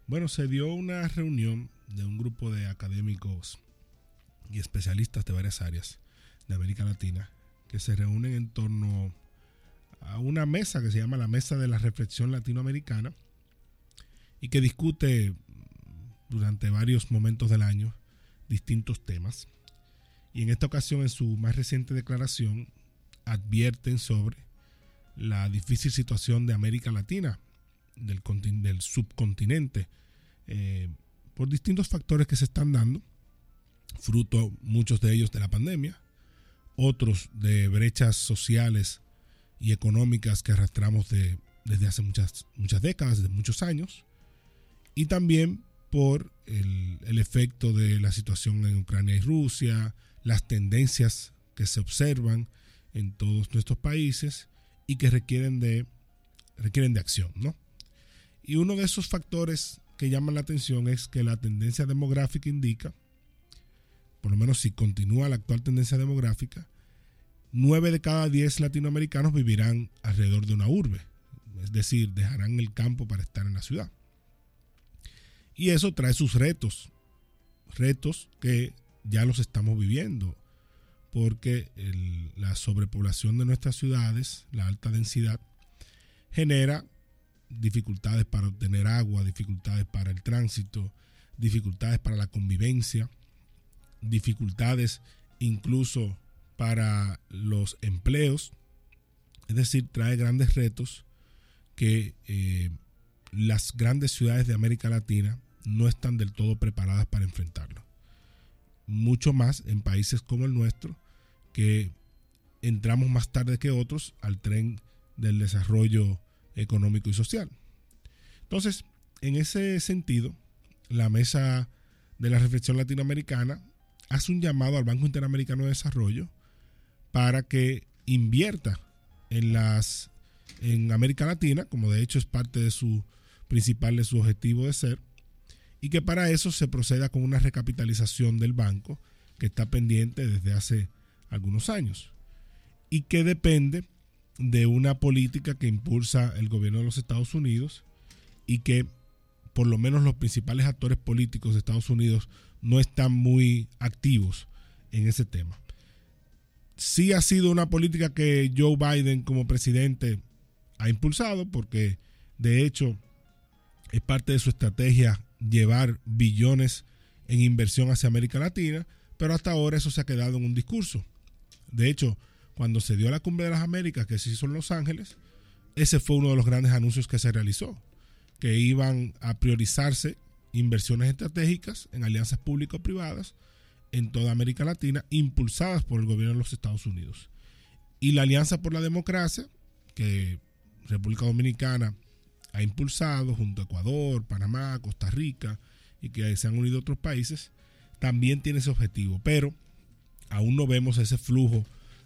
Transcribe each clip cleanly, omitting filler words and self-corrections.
Bueno, se dio una reunión de un grupo de académicos y especialistas de varias áreas de América Latina que se reúnen en torno a una mesa que se llama la Mesa de la Reflexión Latinoamericana y que discute durante varios momentos del año distintos temas. Y en esta ocasión, en su más reciente declaración, advierten sobre la difícil situación de América Latina, del subcontinente, por distintos factores que se están dando, fruto muchos de ellos de la pandemia, otros de brechas sociales y económicas que arrastramos desde hace muchas décadas, desde muchos años, y también por el efecto de la situación en Ucrania y Rusia, las tendencias que se observan en todos nuestros países y que requieren de acción, ¿no? Y uno de esos factores que llaman la atención es que la tendencia demográfica indica, por lo menos si continúa la actual tendencia demográfica, 9 de cada 10 latinoamericanos vivirán alrededor de una urbe, es decir, dejarán el campo para estar en la ciudad. Y eso trae sus retos que ya los estamos viviendo, porque la sobrepoblación de nuestras ciudades, la alta densidad, genera dificultades para obtener agua, dificultades para el tránsito, dificultades para la convivencia, dificultades incluso para los empleos. Es decir, trae grandes retos que las grandes ciudades de América Latina no están del todo preparadas para enfrentarlo. Mucho más en países como el nuestro, que entramos más tarde que otros al tren del desarrollo económico y social. Entonces, en ese sentido, la Mesa de la Reflexión Latinoamericana hace un llamado al Banco Interamericano de Desarrollo para que invierta en América Latina, como de hecho es parte de su objetivo de ser, y que para eso se proceda con una recapitalización del banco que está pendiente desde hace algunos años y que depende de una política que impulsa el gobierno de los Estados Unidos y que por lo menos los principales actores políticos de Estados Unidos no están muy activos en ese tema. Sí ha sido una política que Joe Biden como presidente ha impulsado, porque de hecho es parte de su estrategia llevar billones en inversión hacia América Latina, pero hasta ahora eso se ha quedado en un discurso. De hecho, cuando se dio la Cumbre de las Américas, que se hizo en Los Ángeles, ese fue uno de los grandes anuncios que se realizó, que iban a priorizarse inversiones estratégicas en alianzas público-privadas en toda América Latina, impulsadas por el gobierno de los Estados Unidos. Y la Alianza por la Democracia, que República Dominicana ha impulsado junto a Ecuador, Panamá, Costa Rica, y que se han unido otros países, también tiene ese objetivo, pero aún no vemos ese flujo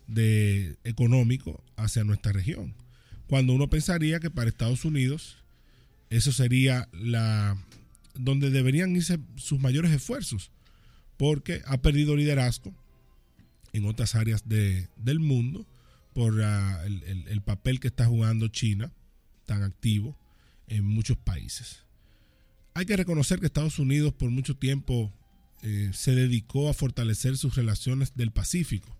económico hacia nuestra región, cuando uno pensaría que para Estados Unidos eso sería donde deberían irse sus mayores esfuerzos, porque ha perdido liderazgo en otras áreas del mundo por el papel que está jugando China, tan activo en muchos países. Hay que reconocer que Estados Unidos por mucho tiempo se dedicó a fortalecer sus relaciones del Pacífico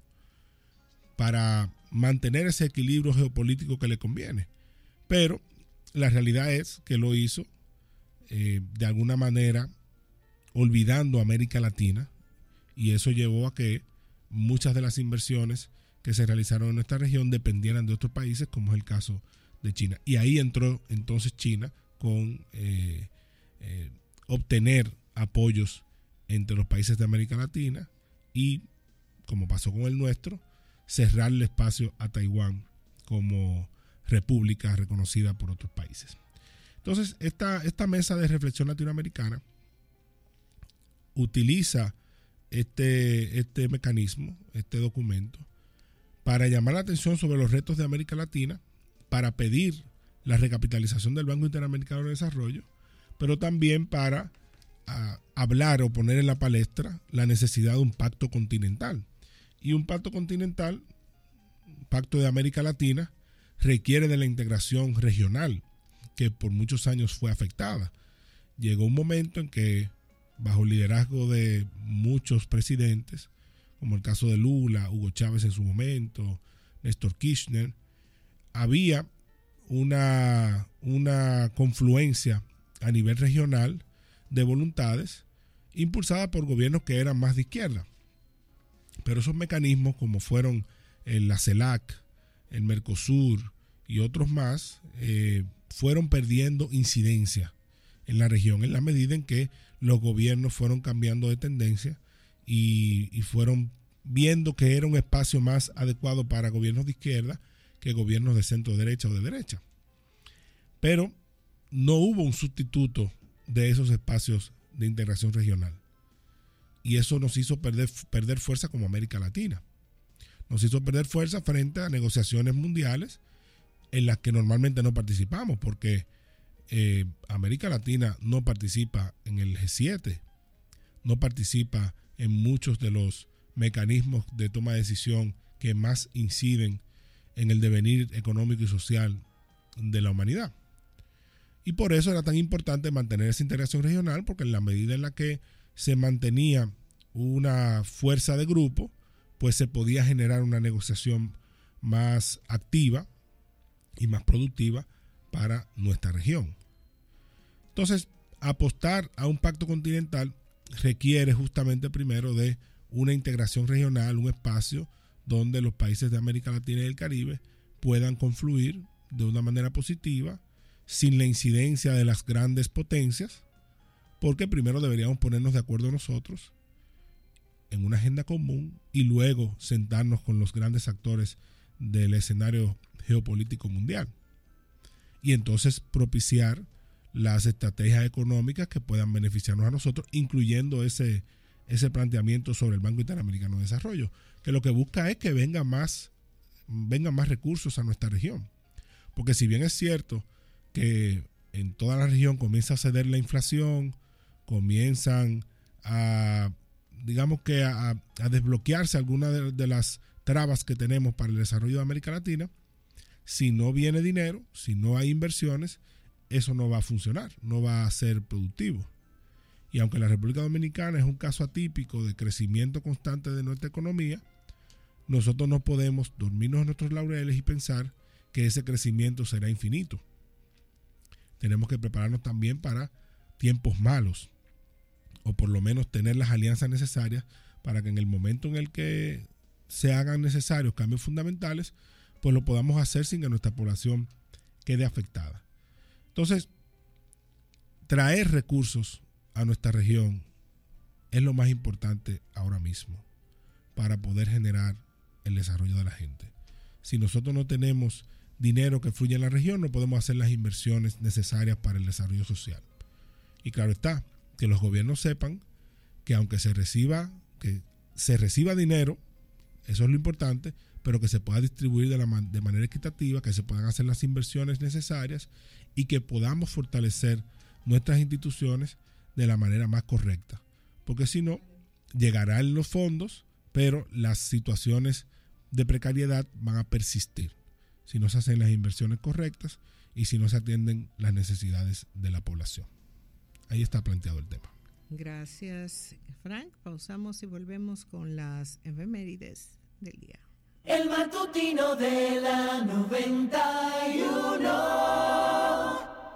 para mantener ese equilibrio geopolítico que le conviene. Pero la realidad es que lo hizo de alguna manera olvidando a América Latina, y eso llevó a que muchas de las inversiones que se realizaron en nuestra región dependieran de otros países, como es el caso de China. Y ahí entró entonces China con obtener apoyos entre los países de América Latina y, como pasó con el nuestro, cerrarle espacio a Taiwán como república reconocida por otros países. Entonces, esta mesa de reflexión latinoamericana utiliza este mecanismo, este documento, para llamar la atención sobre los retos de América Latina, para pedir la recapitalización del Banco Interamericano de Desarrollo, pero también para hablar o poner en la palestra la necesidad de un pacto continental. Y un pacto continental, un pacto de América Latina, requiere de la integración regional, que por muchos años fue afectada. llegó un momento en que, bajo el liderazgo de muchos presidentes, como el caso de Lula, Hugo Chávez en su momento, Néstor Kirchner, había una confluencia a nivel regional de voluntades impulsada por gobiernos que eran más de izquierda. Pero esos mecanismos, como fueron la CELAC, el Mercosur y otros más, fueron perdiendo incidencia en la región en la medida en que los gobiernos fueron cambiando de tendencia y fueron viendo que era un espacio más adecuado para gobiernos de izquierda que gobiernos de centro derecha o de derecha. Pero no hubo un sustituto de esos espacios de integración regional. Y eso nos hizo perder fuerza como América Latina. Nos hizo perder fuerza frente a negociaciones mundiales en las que normalmente no participamos, porque América Latina no participa en el G7, no participa en muchos de los mecanismos de toma de decisión que más inciden en el devenir económico y social de la humanidad. Y por eso era tan importante mantener esa integración regional, porque en la medida en la que se mantenía una fuerza de grupo, pues se podía generar una negociación más activa y más productiva para nuestra región. Entonces, apostar a un pacto continental requiere justamente primero de una integración regional, un espacio donde los países de América Latina y el Caribe puedan confluir de una manera positiva, sin la incidencia de las grandes potencias, porque primero deberíamos ponernos de acuerdo nosotros en una agenda común y luego sentarnos con los grandes actores del escenario geopolítico mundial. Y entonces propiciar las estrategias económicas que puedan beneficiarnos a nosotros, incluyendo ese planteamiento sobre el Banco Interamericano de Desarrollo, que lo que busca es que vengan más recursos a nuestra región. Porque si bien es cierto que en toda la región comienza a ceder la inflación, comienzan a desbloquearse algunas de las trabas que tenemos para el desarrollo de América Latina, si no viene dinero, si no hay inversiones, eso no va a funcionar, no va a ser productivo. Y aunque la República Dominicana es un caso atípico de crecimiento constante de nuestra economía, nosotros no podemos dormirnos en nuestros laureles y pensar que ese crecimiento será infinito. Tenemos que prepararnos también para tiempos malos, o por lo menos tener las alianzas necesarias para que en el momento en el que se hagan necesarios cambios fundamentales, pues lo podamos hacer sin que nuestra población quede afectada. Entonces, traer recursos a nuestra región es lo más importante ahora mismo para poder generar el desarrollo de la gente. Si nosotros no tenemos dinero que fluya en la región, no podemos hacer las inversiones necesarias para el desarrollo social. Y claro está, que los gobiernos sepan que aunque se reciba dinero, eso es lo importante, pero que se pueda distribuir de manera equitativa, que se puedan hacer las inversiones necesarias y que podamos fortalecer nuestras instituciones de la manera más correcta. Porque si no, llegarán los fondos, pero las situaciones de precariedad van a persistir si no se hacen las inversiones correctas y si no se atienden las necesidades de la población. Ahí está planteado el tema. Gracias, Frank. Pausamos y volvemos con las efemérides del día. El matutino de la 91.